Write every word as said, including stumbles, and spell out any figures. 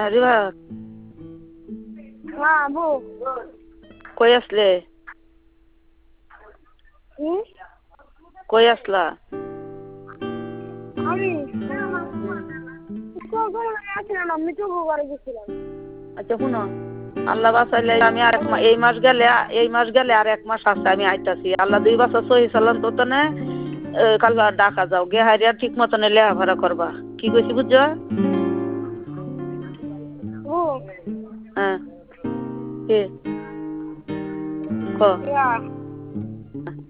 রিভা হ্যাঁ বউ কই আসলে? হুম কই আসলা? আমি হুম। কখন আসলাম আমি তো ঘরে গেছিলাম। আচ্ছা শুনো, আল্লাহ বাঁচাইলে আমি আর এক মা এই মাস গেলে এই মাস গেলে আর এক মাস আছে আমি আইতাছি। আল্লাহ দুই বছর সহি চালান তো তনে কাল ডাকা যাও গে হারিয়া ঠিক মতনে লেখাপড়া করবা। কি কইছি বুঝছো? ও হ্যাঁ কি ক ইয়া